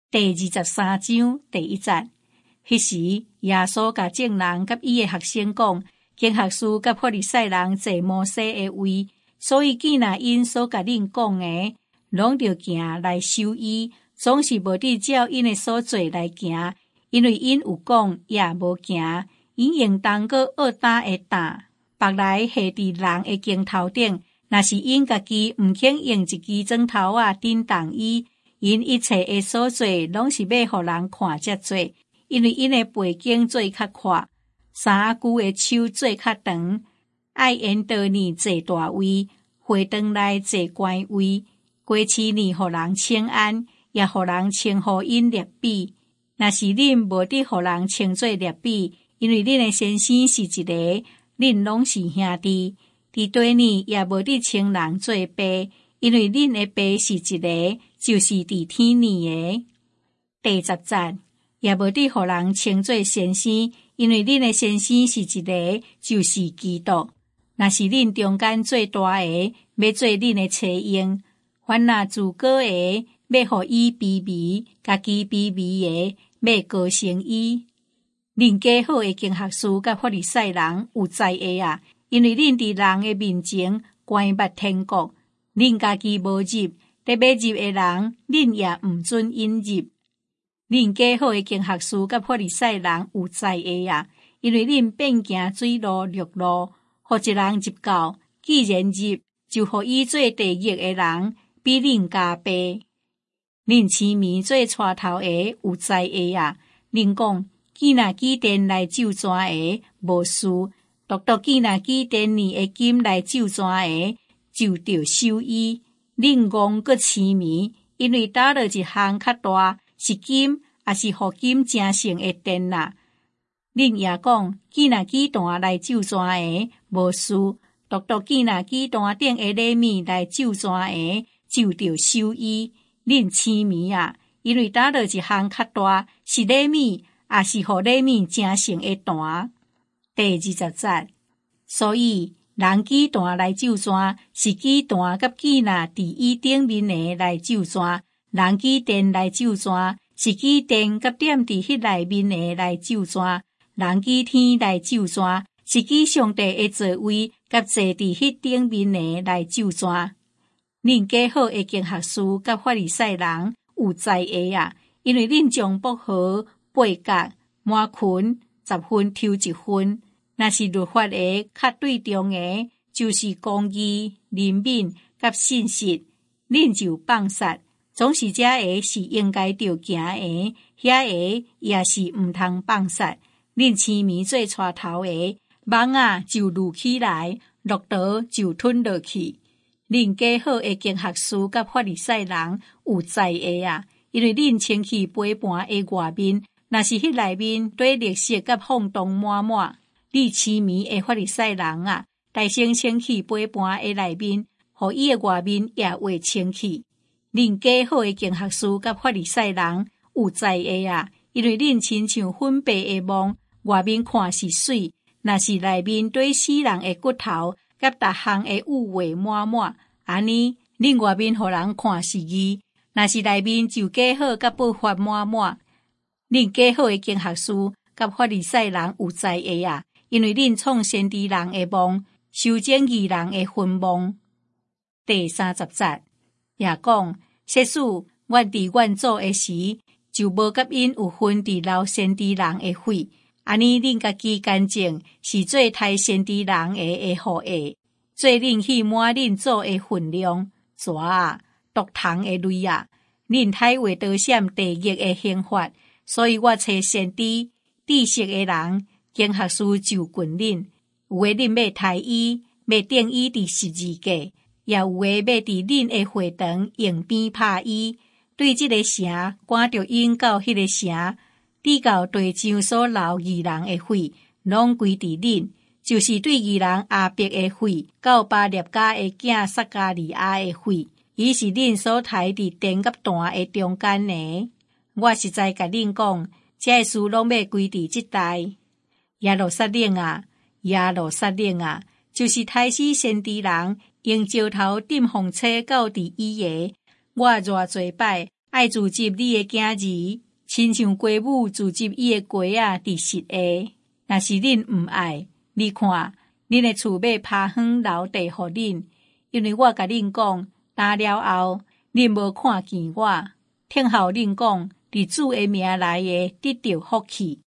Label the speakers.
Speaker 1: 第23章第1節，迄時耶穌甲眾人甲伊的學生講，經學士甲法利賽人坐摩西的位，所以既然因所甲恁講的，攏着行來守伊，總是無佇照因的所做來行，因為因有講也無行，因應當閣惡打的打，白來下佇人的鏡頭頂，若是因家己毋肯用一支磚頭仔頂擋伊。因一切的所做，攏是要互人看才做，因為因的背景做較闊，三句的手做較長，愛緣道呢坐大位，回轉來坐官位，過市呢互人稱安，也互人稱呼因列比。若是恁無得互人稱做列比，因為恁的先生是一個，恁攏是兄弟，佇對呢也無得稱人做爸，因為恁的爸是一個。就是佇天呢的。第10節，也無得互人稱做先生，因為恁的先生是一個，就是基督。若是恁中間最大的，要做恁的妻用；凡若自高的，要互伊卑微；家己卑微的，要高升伊。恁加好的經學士甲法利賽人有知會啊，因為恁佇人的面前關捌天國，恁家己無入。要入的人，恁也毋准引入。恁加好的經學士甲法利賽人有知會啊，因為恁變行水路、陸路，互一人入到，既然入，就互伊做第一的人，比恁加倍。恁青面做帶頭的有知會啊，恁講既若舉電來就轉的無事，獨既若舉電呢的金來就轉的，就着收伊。恁戇閣痴迷，因為打落一項較大，是金，也是互金正成的電啦。恁也講，既若舉彈來就轉的，無事；獨既若舉彈頂的禮物來就轉的，就着收伊。恁痴迷啊，因為打落一項較大，是禮物，也是互禮物正成的彈。第20節，所以。人舉彈來就轉，是舉彈甲舉若佇伊頂面的來就轉；人舉電來就轉，是舉電甲點佇迄內面的來就轉；人舉天來就轉，是舉上帝的座位甲坐佇迄頂面的來就轉。恁加好的經學士甲法利賽人有知會啊，因為恁將薄荷、八角、滿群10分抽1分。若是律法的較對重的，就是公義、憐憫甲信實，恁就放煞。總是這個是應該着行的，遐個也是毋通放煞。恁青面做帶頭的，網仔就攄起來，駱駝就吞落去。恁加好的經學士甲法利賽人有知會啊，因為恁清氣杯盤的外面，若是迄內面對綠色甲放蕩滿滿。你痴迷的法利賽人啊，大聲清氣杯盤的內面，互伊的外面也畫清氣。恁加好的經學士甲法利賽人有知會啊，因為恁親像粉白的夢，外面看是水，若是內面對死人的骨頭甲逐項的污穢滿滿，安尼恁外面互人看是義，若是內面就加好甲不法滿滿。恁加好的經學士甲法利賽人有知會啊，因為恁創先知人的夢，修整義人的墳墓。第30節也講，設使阮佇阮祖的時，就無甲因有分佇老先知人的血。安尼恁家己乾淨，是做太先知人的後裔，做恁去滿恁祖的分量。蛇啊，毒蟲的類啊，恁太會得閃地獄的刑罰，所以我找先知知識的人。經學士就訓恁，有的恁要殺伊，要釘伊佇十字架，也有的要佇恁的會堂用鞭拍伊。對這個城，趕着引到迄個城，直到地上所流義人的血，攏歸佇恁，就是對義人亞伯的血，到巴列家的囝撒加利亞的血，伊是恁所刣佇電甲彈的中間呢。我實在甲恁講，這事攏要歸佇這代。耶路撒冷啊，耶路撒冷啊，就是太死先知人用石頭釘紅車到佇伊個。我偌濟擺爱自集你的囝儿，亲像鸡母自集伊的鸡仔伫实下。若是恁毋爱，你看，恁的厝要趴远留地互恁，因为我甲恁讲，打了后，恁无看见我，听候恁讲，伫主的名内的得到福气。